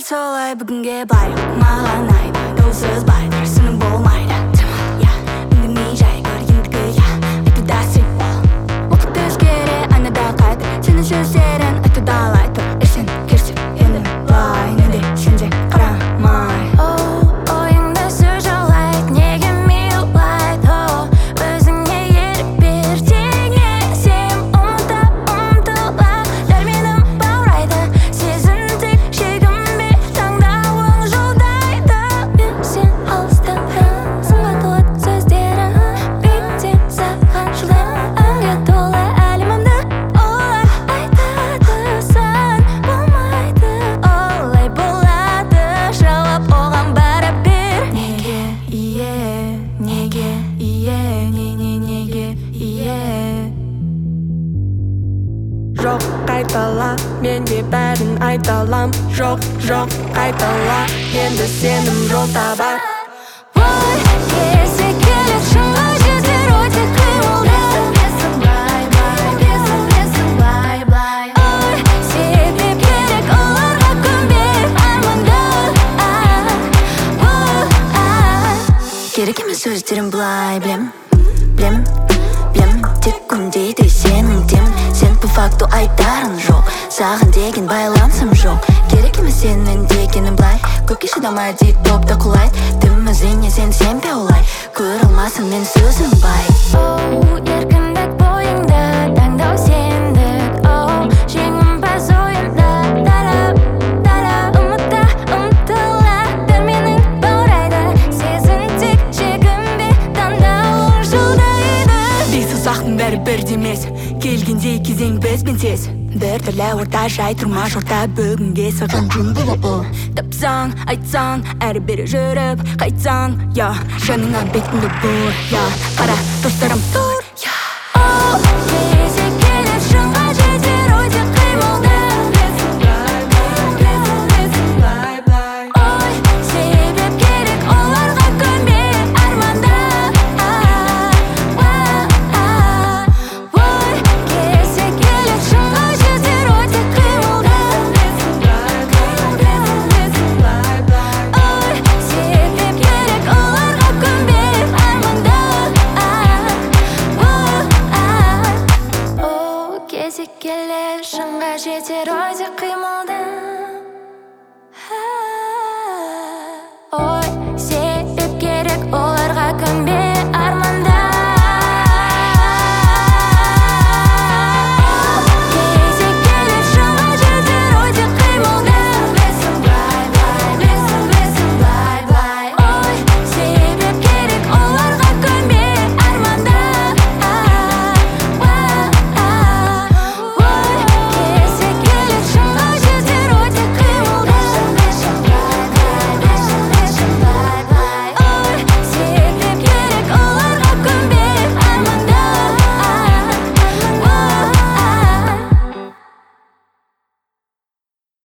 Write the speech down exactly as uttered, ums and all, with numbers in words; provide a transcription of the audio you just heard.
солай бүгінге бай маған айда доусыз байтар сының болмайды я үндемей жай көр ендігі я айтуда сен бол уақыт өзгере айнада қайта сенің сөздерің айтуда алай тұр ешен керсіп енді былай неде сен де қарамай ойыңда сөз жалайды неге милайды өзіңе ерік бер теңесем ұмыта ұмтыла дәрменім баурайды сезінтік шегінбе таңдауың жолдайды мен сен алыстан сынға толады сөздерің биіктен саған жылдам әнге толы әлемімді олар айтады сан болмайды олай болады жауап оған бәрібір неге ие неге ие не не неге ие жоқ қайтала мен де бәрін айталам жоқ жоқ қайтала енді сенім жол табар ой есі келеді шыңға жетер ой тек қимылда бай бай бесің бай бай ой себеп керек оларға көнбей арманда керек емес сөздерім былай білем білем білем тек үндейді сенің дем сен по факту айтарың жоқ саған деген байланысым жоқ керек емес сенің дегенің былай көпке шыдамай дейді топта құлайды дым өзіңе сен сенбе олай көре алмасын мен сөзім бай оу еркіндік бойыңда таңдау сендік оу жеңімпаз ойымда дара дара ұмыта ұмтыла дәрменің баурайды сезінтік шегінбе таңдауың жолдайды дейсіз ақтың бәрі бірдей емес келгенде кезең бізбен тез бір түрлі орта жай тұрмаш орта бүгінге саған жын болып бұл тапсаң айтсаң әрі бері жүріп қайтсаң я жаныңа бетіңді бұр я қара достарым